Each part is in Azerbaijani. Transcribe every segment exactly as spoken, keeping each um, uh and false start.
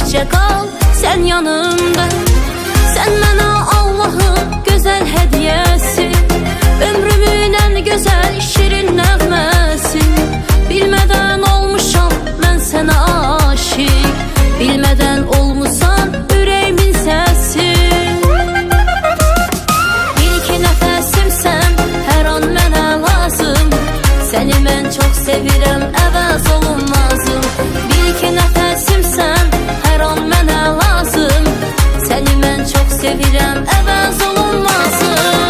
təkcə qal sən yanımda. Sən mənə Allahın gözəl hədiyyəsi, ömrümün ən gözəl şirin nəğməsi. Bilmədən olmuşam mən sənə aşiq, bilmədən olmusan ürəyimin səsi. İlk nəfəsimsən, hər an mənə lazım, səni mən çox sevirəm, əvəz olunmazım. İlk nəfəsimsən, hər an mənə lazım, səni mən çox sevirəm, əvəz olunmazım.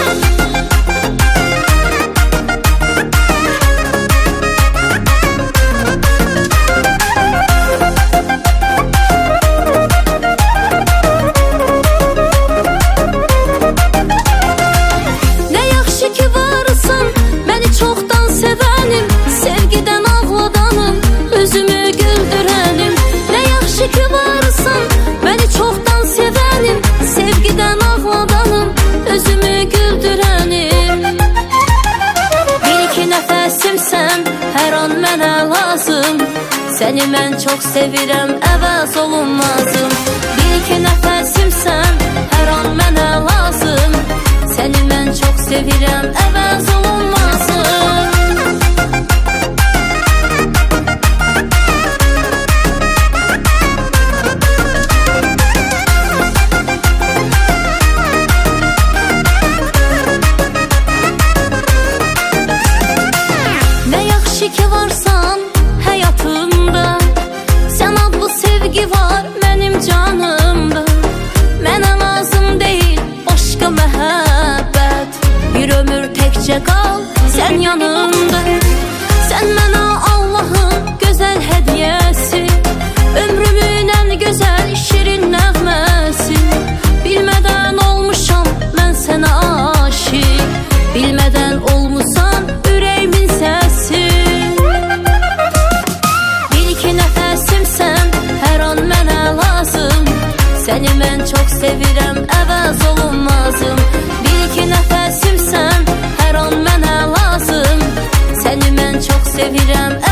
Səni mən çox sevirəm, əvəz olunmazım. Bir-iki nəfəsimsən, hər an mənə lazım, səni mən çox sevirəm, əvəz olunmazım. Nə yaxşı ki varsan həyatımda, sən adlı sevgi var mənim canımda. Mənə lazım deyil başqa məhəbbət, bir ömür təkcə qal sən yanımda. Sən mənə Allahın gözəl hədiyyəsi, ömrümün ən gözəl şirin nəğməsi. Bilmədən olmuşam mən sənə aşiq, bilmədən olmusan ürəyimin səsi. Səni mən çox sevirəm, əvəz olunmazım. Bir-iki nəfəsimsən, hər an mənə lazım, səni mən çox sevirəm,